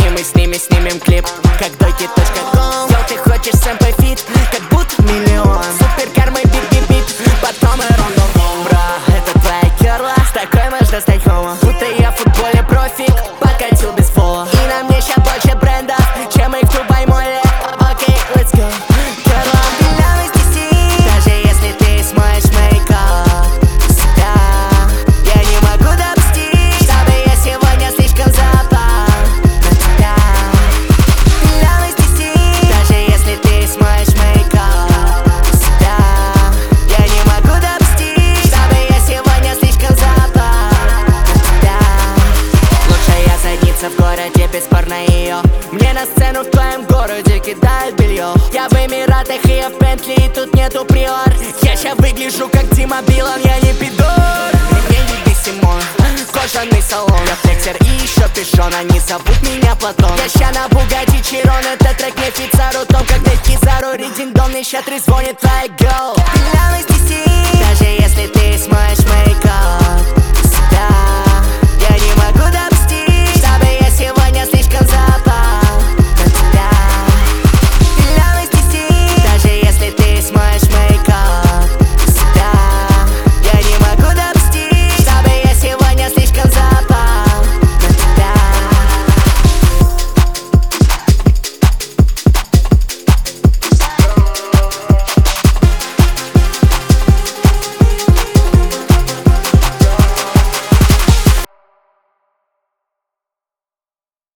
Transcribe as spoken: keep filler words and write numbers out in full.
И мы с ними снимем клип, как дойки точка ком. Йоу, ты хочешь сэмпэ фит, как будто миллион. Супер кармой бип-бип-бип, потом и рондо. Бра, это твоя керла, с такой можно стать хомо. Будто я в футболе профик, подкатил без фола. И на мне ща больше брендов, чем их в Дубай-моле. Окей, let's go. Керла, белявый стиси, даже если ты смоешь мейкап себя, я не могу допустить, чтобы я сегодня слишком запал на тебя. Белявый стиси, даже если ты смоешь мейкап себя, я не могу допустить, чтобы я сегодня слишком запал на тебя. Лучшая задница в городе, бесспорно ее. Мне на сцену в твоем городе кидают белье. Я в Эмиратах и я в Бентли, и тут нету приор. Я ща выгляжу как Дима Билан, я не пидор. Мне не Симон, кожаный салон. Я флексер и еще пижон, они зовут меня Платон. Я ща на Бугатти Чирон, это трек не Фицару Том. Когда Кизару Ридингдон, мне ща трезвонит твоя гелл. Белявый стиси, даже если ты смоешь мейкап себя,